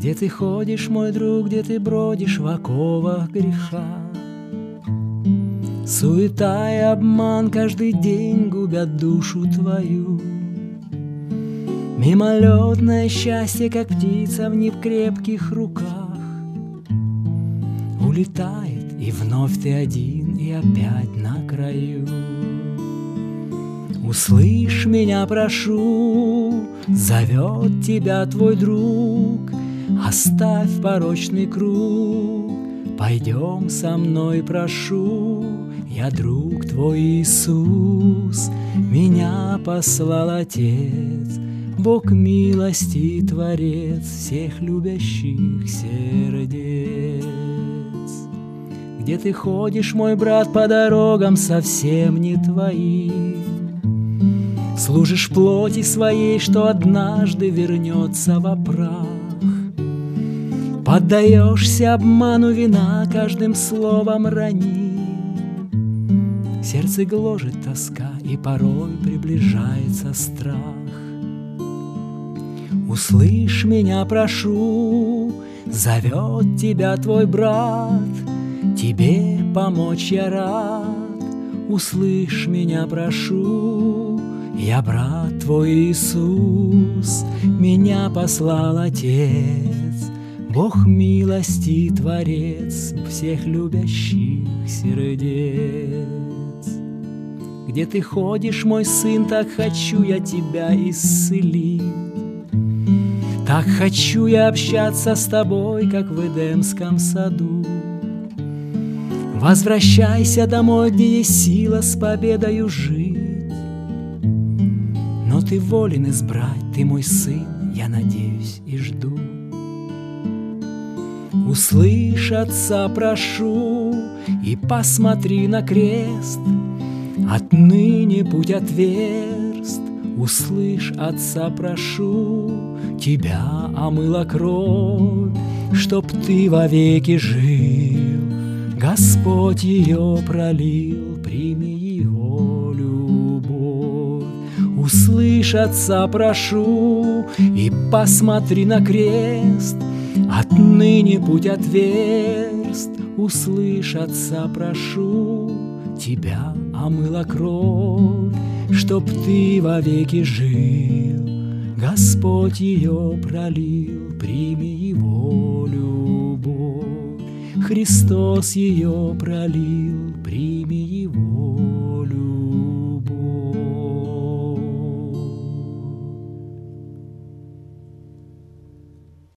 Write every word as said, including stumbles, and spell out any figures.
Где ты ходишь, мой друг, где ты бродишь в оковах греха? Суета и обман каждый день губят душу твою. Мимолетное счастье, как птица в некрепких руках, улетает, и вновь ты один, и опять на краю. Услышь меня, прошу, зовет тебя твой друг. Оставь порочный круг, пойдем со мной, прошу. Я друг твой Иисус, меня послал Отец, Бог милости Творец всех любящих сердец. Где ты ходишь, мой брат, по дорогам совсем не твоим? Служишь плоти своей, что однажды вернется во прах. Поддаешься обману вина, каждым словом раним. Сердце гложет тоска, и порой приближается страх. Услышь меня, прошу, зовет тебя твой брат, тебе помочь я рад. Услышь меня, прошу, я брат твой Иисус, меня послал Отец, Бог милости Творец всех любящих сердец. Где ты ходишь, мой сын, так хочу я тебя исцелить. Так хочу я общаться с тобой, как в Эдемском саду. Возвращайся домой, где есть сила с победою жить. Но ты волен избрать, ты мой сын, я надеюсь и жду. Услышь, Отца, прошу, и посмотри на крест. Отныне путь отверст. Услышь, Отца, прошу, тебя омыла кровь, чтоб ты вовеки жил. Господь ее пролил, прими его любовь. Услышь, Отца, прошу, и посмотри на крест. Отныне путь отверст. Услышь, Отца, прошу, тебя омыла кровь, чтоб ты вовеки жил. Господь ее пролил, прими его любовь. Христос ее пролил, прими его любовь.